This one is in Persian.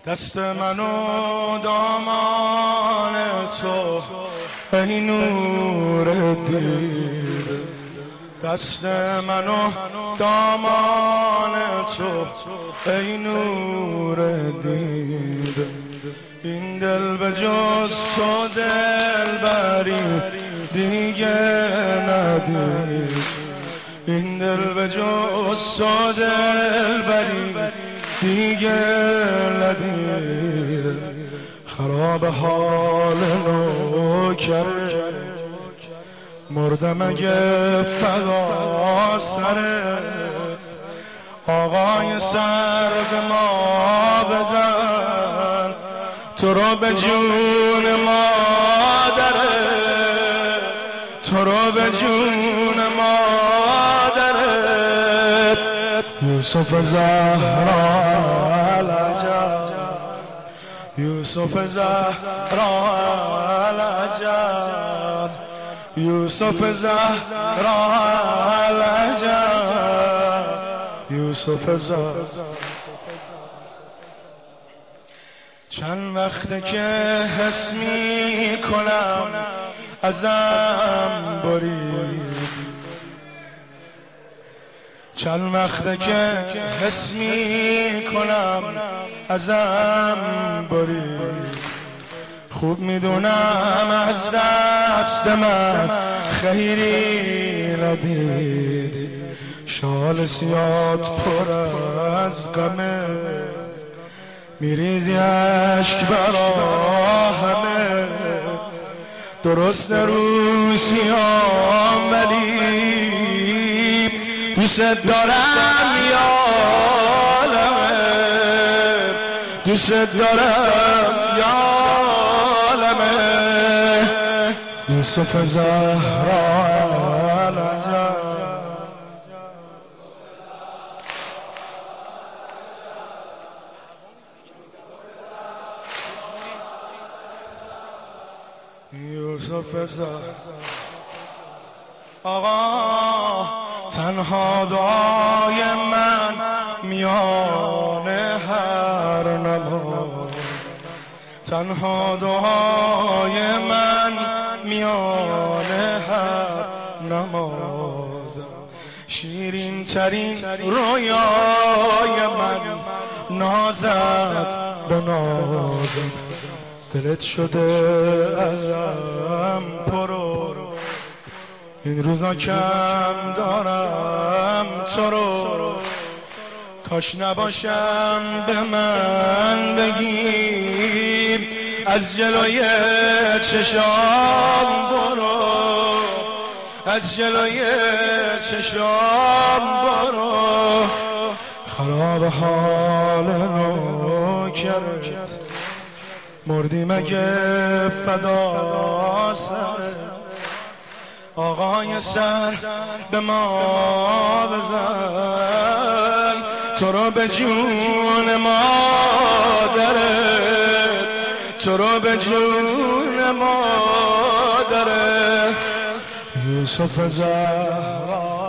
دست من و دامان تو ای نور دیده، دست من و دامان تو ای نور دیده. این دل به جز تو دلبری دیگه ندید، این دل به جز تو دلبری دیگه ندید. خراب حال نوکرت مردم اگه فدا سرت، آقای سر به ما بزن تو رو به جون مادرت، تو رو به جون مادرت. یوسف زهرا العجب، یوسف زهرا العجب، یوسف زهرا العجب، یوسف زهرا. چند وقته که حس می کنم ازم برید، چند وقته که حس می کنم ازم برید. خوب میدونم از دست من خیری ندید، شال سیاد پر از غمه میریزی عشق برا همه. درست رو سیام ولی دوست دارم یا عالمه، دوست دارم یا عالمه. یوسف زهرا العجب، یوسف زهرا. آقا تنها دعای من میان هر نماز، تنها دعای من میان هر نماز. شیرین ترین رویای من نازت به نازم، دلت شده ازم پرو، این روزا کم دارم تو رو. کاش نباشم به من بگیر از جلوی چشام برو، از جلوی چشام برو. خراب حال نوکرت مردی مگه فدا سرت، آقای سر به ما بزن تو رو به جون مادرت، تو رو به جون مادرت. یوسف زهرا